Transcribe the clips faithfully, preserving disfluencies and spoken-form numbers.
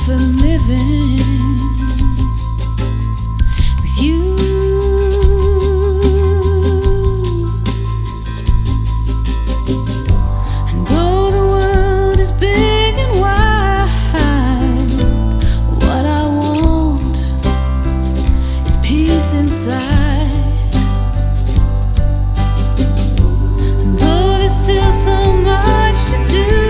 for living with you. And though the world is big and wide, what I want is peace inside. And though there's still so much to do,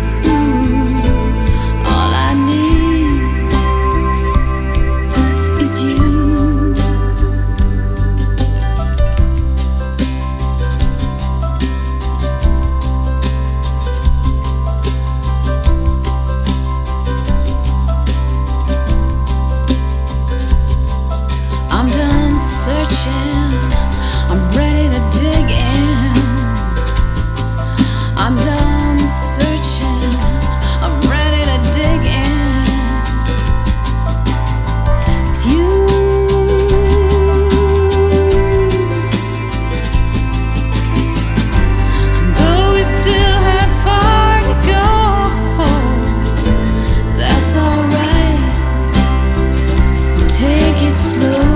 I'm ready to dig in. I'm done searching. I'm ready to dig in with you. And though we still have far to go, that's alright. We'll take it slow.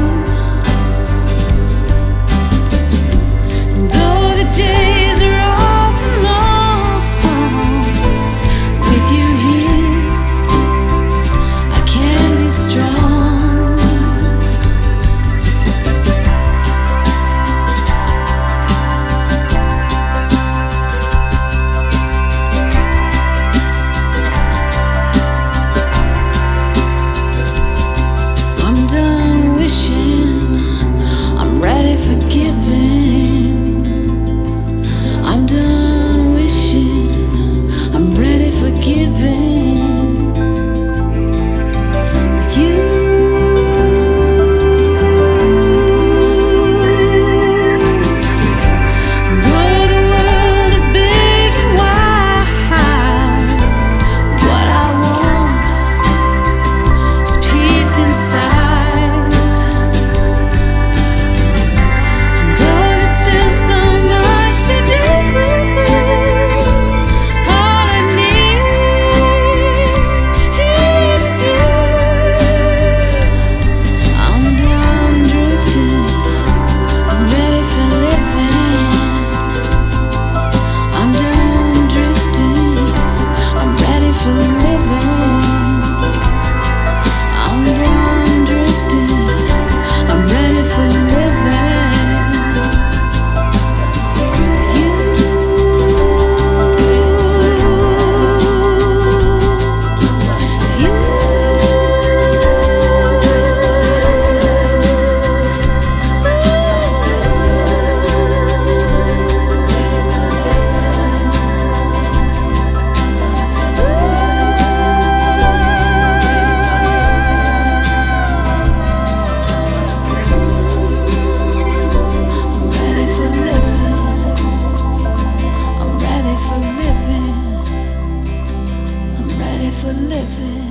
Days are awful long with you here. I can be strong. I'm done wishing. I'm ready for giving. I'm done wishing, I'm ready for giving with you. And though the world is big and wide, what I want is peace inside. And though there's still so much to do, for living.